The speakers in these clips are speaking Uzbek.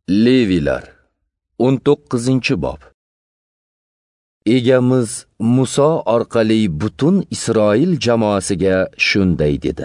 Leviylar 19-bob. Egamiz Muso orqali butun Isroil jamoasiga shunday dedi: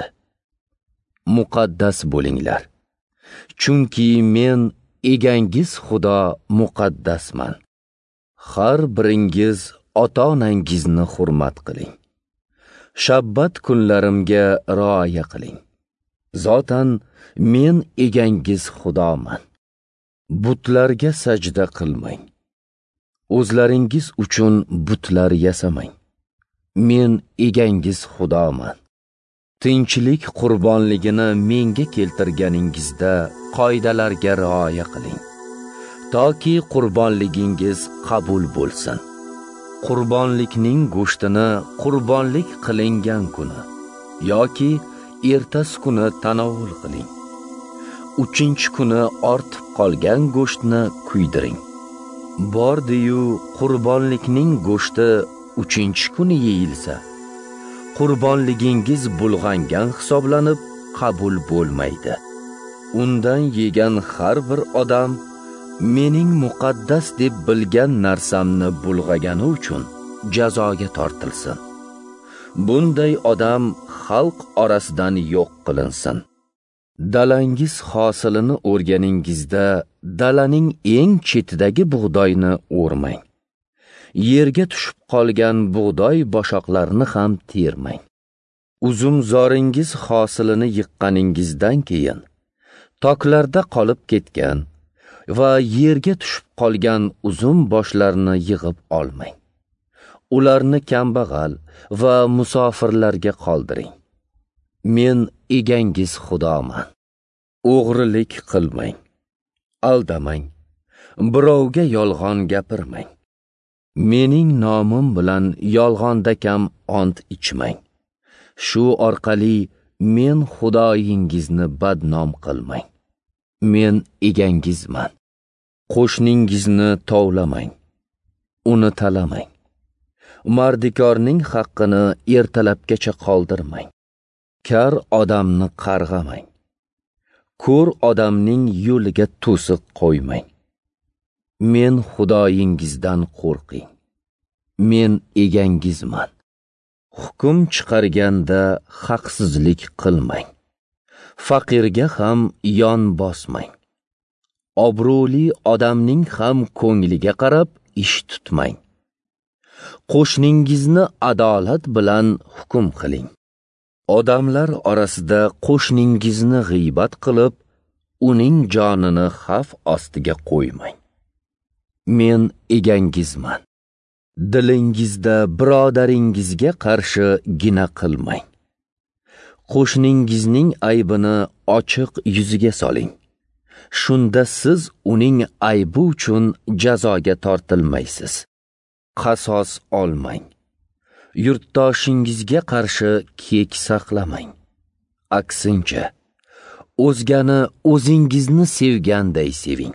Muqaddas bo'linglar, chunki men egangiz Xudo muqaddasman. Har biringiz ota-onangizni hurmat qiling. Shabbat kunlarimga rioya qiling. Zotan men egangiz Xudoman. Butlarga sajda qilmang. O'zlaringiz uchun butlar yasamang. Men egangiz Xudoman. Tinchlik qurbonligini menga keltirganingizda qoidalarga rioya qiling, toki qurbonligingiz qabul bo'lsin. Qurbonlikning go'shtini qurbonlik qilingan kuni yoki ertasi kuni tanovul qiling. 3-kuni ortib qolgan go'shtni kuydiring. Bordi-yu qurbonlikning go'shti 3-kuni yeyilsa, qurbonligingiz bulg'angan hisoblanib qabul bo'lmaydi. Undan yegan har bir odam mening muqaddas deb bilgan narsamni bulg'agani uchun jazoga tortilsin. Bunday odam xalq orasidan yo'q qilinsin. Dalangiz hosilini o'rganingizda dalaning eng chetidagi bug'doyni o'rmang. Yerga tushib qolgan bug'doy boshoqlarini ham termang. Uzumzoringiz hosilini yiqqaningizdan keyin toklarda qolib ketgan va yerga tushib qolgan uzum boshlarini yig'ib olmang. Ularni kambag'al va musofirlarga qoldiring. Men egangiz Xudoman. O'g'rilik qilmang, aldamang, birovga yolg'on gapirmang. Mening nomim bilan yolg'onda kam ont ichmang. Shu orqali men Xudoyingizni badnom qilmang. Men egangizman. Qo'shningizni tovlamang, uni talamang. Mardikorning haqqini ertalabgacha qoldirmang. Kar odamni qarg'amang. Ko'r odamning yo'liga to'siq qo'ymang. Men Xudoyingizdan qo'rqing. Men egangizman. Hukm chiqarganda haqsizlik qilmang. Faqirga ham yon bosmang. Obro'li odamning ham ko'ngliga qarab ish tutmang. Qo'shningizni adolat bilan hukm qiling. Odamlar orasida qo'shningizni g'iybat qilib, uning jonini xavf ostiga qo'ymang. Men egangizman. Dilingizda birodaringizga qarshi gina qilmang. Qo'shningizning aybini ochiq yuziga soling. Shunda siz uning aybi uchun jazoga tortilmaysiz. Qasos olmang. Yurtdoshingizga qarshi kek saqlamang. Aksincha, o'zgani o'zingizni sevganday seving.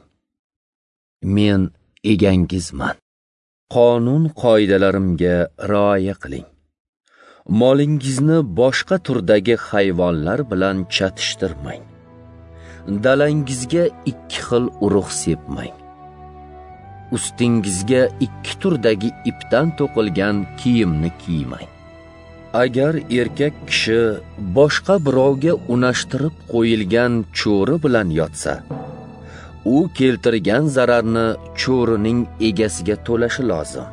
Men egangizman. Qonun qoidalarimga rioya qiling. Molingizni boshqa turdagi hayvonlar bilan chatishtirmang. Dalangizga 2 xil urug' sepmang. Ustingizga 2 turdagi ipdan to'qilgan kiyimni kiymang. Agar erkak kishi boshqa birovga unashtirib qo'yilgan cho'ri bilan yotsa, u keltirgan zararni cho'rining egasiga to'lashi lozim.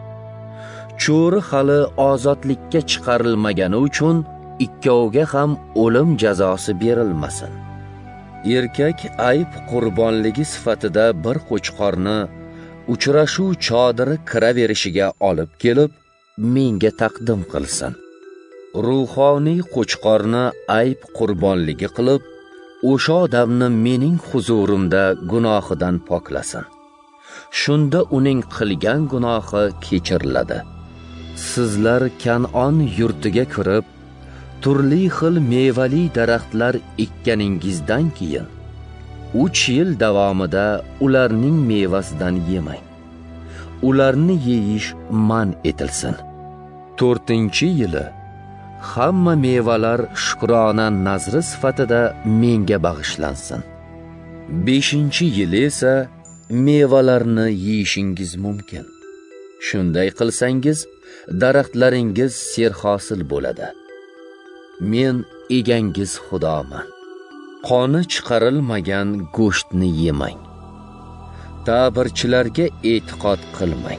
Cho'ri hali ozodlikka chiqarilmagani uchun ikkoviga ham o'lim jazosi berilmasin. Erkak ayb qurbonligi sifatida bir qo'chqorni uchrashuv chodiri kiraverishiga olib kelib, menga taqdim qilsin. Ruhoniy qo'chqorni ayb qurbonligi qilib, o'sha odamni mening huzurimda gunohidan poklasin. Shunda uning qilgan gunohi kechiriladi. Sizlar Kanon yurtiga kirib, turli xil mevali daraxtlar ekkaningizdan keyin 3 yil davomida ularning mevasidan yemang. Ularni yeyish man etilsin. 4-yili hamma mevalar shukrona nazri sifatida menga bag'ishlansin. 5-yili esa mevalarni yeyishingiz mumkin. Shunday qilsangiz, daraxtlaringiz serhosil bo'ladi. Men egangiz Xudoman. Qoni chiqarilmagan go'shtni yemang. Ta'birchilarga e'tiqod qilmang.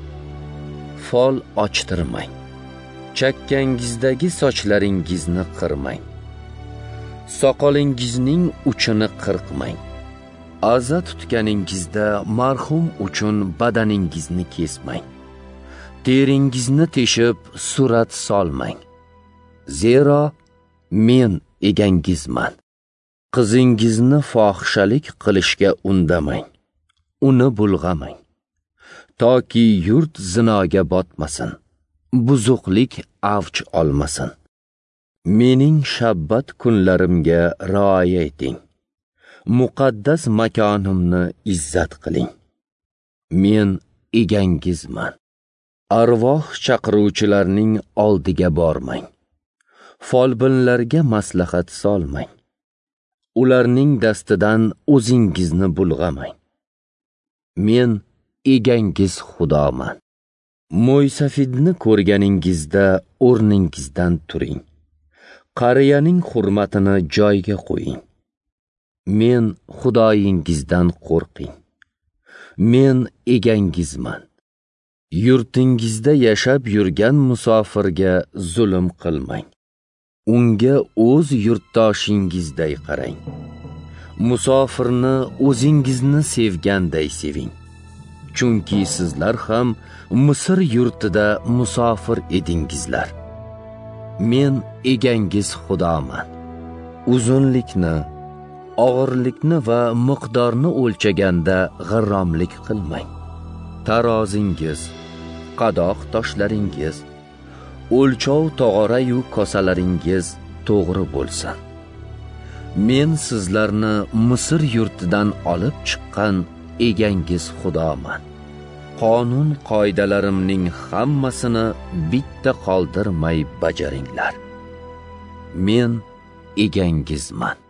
Fol ochtirmang. Chakkangizdagi sochlaringizni qirmang. Soqolingizning uchini qirqmang. Aza tutganingizda marhum uchun badaningizni kesmang. Teringizni teshib surat solmang. Zero men egangizman. Qizingizni fohishalik qilishga undamang. Uni bulg'amang. Toki yurt zinoga botmasin. Buzuqlik avj olmasin. Mening shabbat kunlarimga rioya eting. Muqaddas makonimni izzat qiling. Men egangizman. Arvoh chaqiruvchilarning oldiga bormang. Folbinlarga maslahat solmang. Ularning dastidan o'zingizni bulg'amang. Men egangiz Xudoman. Mo'ysafidni ko'rganingizda o'rningizdan turing. Qariyaning hurmatini joyiga qo'ying. Men Xudoyingizdan qo'rqing. Men egangizman. Yurtingizda yashab yurgan musofirga zulm qilmang. Unga o'z yurtdoshingizday qarang. Musofirni o'zingizni sevganday seving. Chunki sizlar ham Misr yurtida musofir edingizlar. Men egangiz Xudoman. Uzunlikni, og'irlikni va miqdorni o'lchaganda g'irromlik qilmang. Tarozingiz, qadoq toshlaringiz, o'lchov tog'orayu kosalaringiz to'g'ri bo'lsin. Men sizlarni Misr yurtidan olib chiqqan egangiz Xudoman. Qonun qoidalarimning hammasini bitta qoldirmay bajaringlar. Men egangizman.